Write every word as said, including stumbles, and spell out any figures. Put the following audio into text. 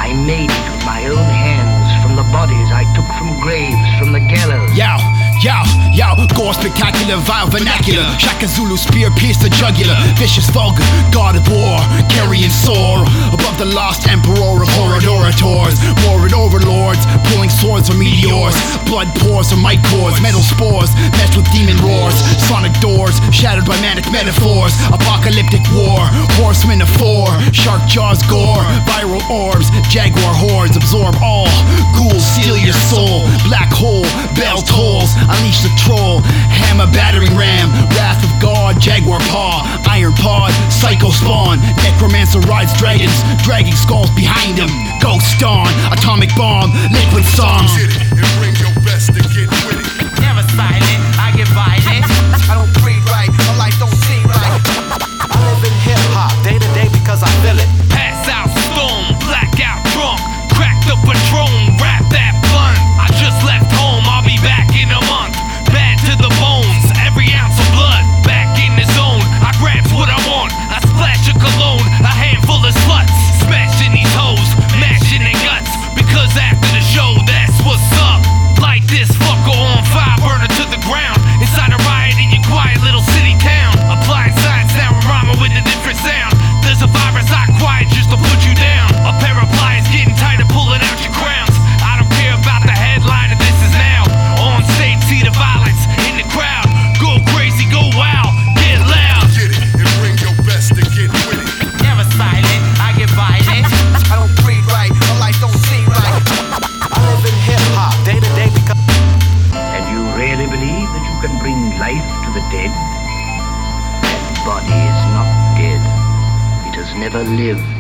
I made it with my own hands from the bodies I took from graves, from the gallows. Yo, yo, yo, gore spectacular, vile vernacular. Shaka Zulu spear pierced the jugular. Vicious vulgar, god of war, carrying sore above the lost emperor of horrid orators. Warring overlords, pulling swords or meteors. Blood pours from mic cords, metal spores meshed with demon roars. Sonic doors, shattered by manic metaphors. Apocalyptic war, horsemen of four. Shark jaws gore, viral orbs. Jaguar hordes absorb all. Ghouls steal your soul. Black hole, bell tolls. Unleash the troll. Hammer battering ram. Wrath of God, jaguar paw. Iron pod, psycho spawn. Necromancer rides dragons, dragging skulls behind him. Ghost dawn, atomic bomb, liquid songs. Get it and bring your best to get with it. Never silent, I get violent. I don't breathe right, my life don't seem right. I live in hip hop day to day because I feel it. Pass out, stone, blackout, drunk. Crack the Patron, wrap that blunt. I just left home, I'll be back in a month. Bad to the bones, every ounce of blood. Back in the zone, I grabs what I want. I splash a cologne, a handful of sluts. Smashing these hoes, mashing their guts. Because after the show, that's what's up. Light this fucker on fire, burn it to the ground. Inside a riot in your quiet little city town. Applying science now, I'm rhyming with a different sound. There's a virus I quiet just to put you down. A pair of pliers getting tighter, pulling out your crowns. I don't care about the headline, and this is now. On stage, see the violence in the crowd. Go crazy, go wild, get loud. Get it and bring your best to get with it. Never silent, I get violent. I don't breathe right, my life don't seem right. I live in hip hop day to day because. And you really believe that you can bring life to the dead? That body is not dead. It has never lived.